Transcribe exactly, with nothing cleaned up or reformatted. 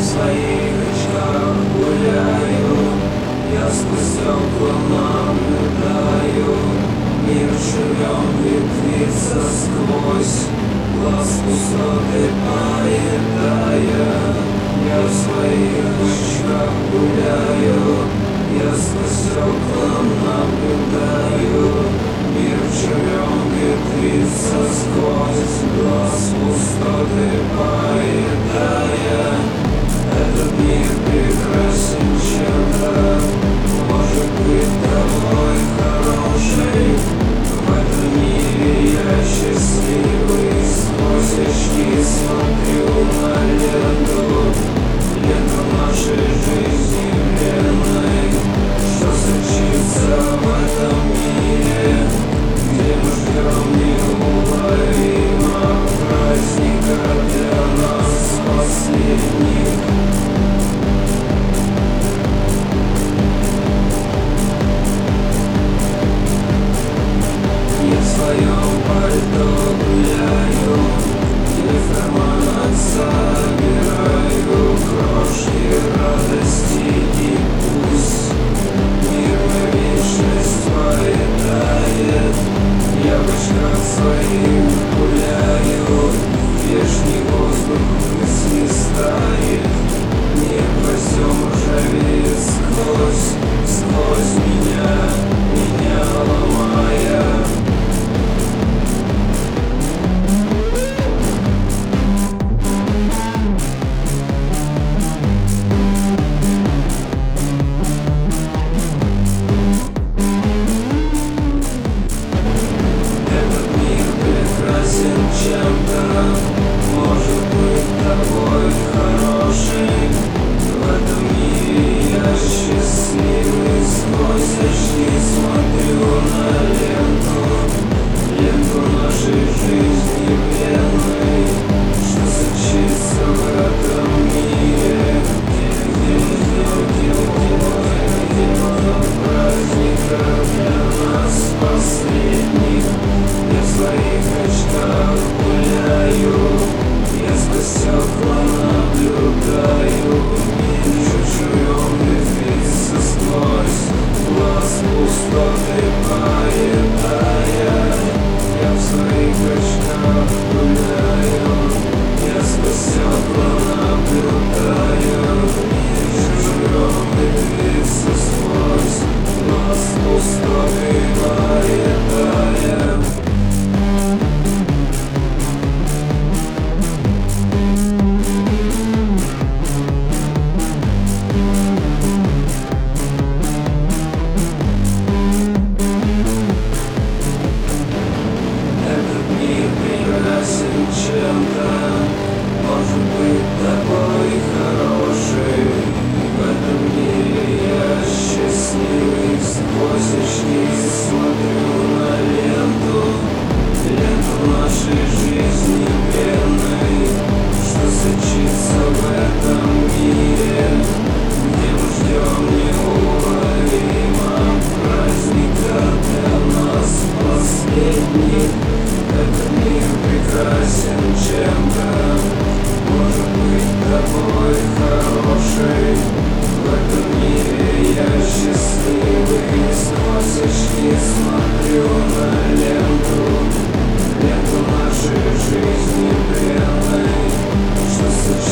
в своих очках гуляю, я сквозь стекла наблюдаю. Мир живем ветвится сквозь глаз пустоты поедая. Я в своих очках гуляю, я сквозь стекла наблюдаю. Мир живем ветвится сквозь глаз пустоты поедая. Этот мир прекрасен чем-то, может быть тобой хороший. В этом мире я счастливый, сквозь очки смотрю на ленту, ленту нашей жизни бренной. Что случится в этом мире, где мы ждем неуловимого праздника для нас последних. Я в своем пальто гуляю, и в карманах собираю крошки радости, и пусть мир на вечность поедает. Я в очках своих гуляю, вешний воздух мысли стает. Небо всё ржавеет сквозь, сквозь меня, меня ломая. Чем-то, может быть тобой хороший. В этом мире я счастливый, сквозь очки смотрю на ленту, ленту нашей жизни бренной. Что случится в этом мире, где где где где праздника для нас последних. Я в своих очках гуляю, я сквозь стекла наблюдаю. Мир живем ветвится сквозь глаз пустоты поедая. Я в своих очках гуляю, я сквозь стекла наблюдаю. Мир живем ветвится сквозь глаз пустоты поедая. Чем-то, может быть тобой хороший. В этом мире я счастливый, сквозь очки смотрю на ленту, ленту нашей жизни бренной. Что случится в этом мире, где мы ждем неуловимого праздника для нас последних. Этот мир прекрасен чем-то, может быть тобой хороший. В этом мире я счастливый, сквозь очки смотрю на ленту, ленту нашей жизни бренной. Что случится